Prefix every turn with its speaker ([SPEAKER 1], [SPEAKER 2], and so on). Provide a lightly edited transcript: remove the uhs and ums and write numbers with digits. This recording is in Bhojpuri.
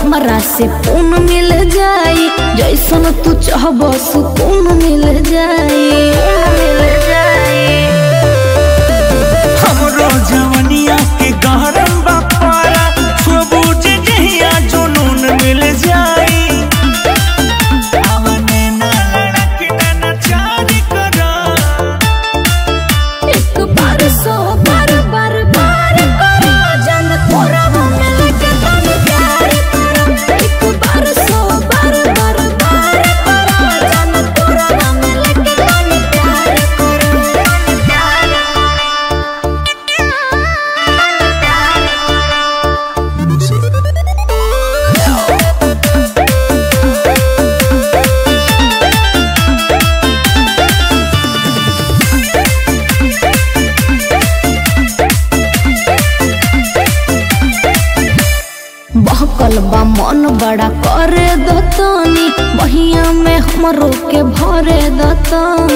[SPEAKER 1] हमरा से पून मिल जाई, जैसन तू चाहब सुकून मिल जाई।
[SPEAKER 2] हमरो जवनिया के गहरम बापारा सबूज जहिया जुनून मिल जाई। आवने ना लड़के ना चारी करा,
[SPEAKER 1] एक बार सो बार बार बार करो, जन तोरा मिल के तन प्यार करो। एक बार सो बार बार बार करो, जन तोरा मिल के तन प्यार करो। बहकल बा मन बड़ा करे दतनी, बहिया में हमरो के भरे दतनी।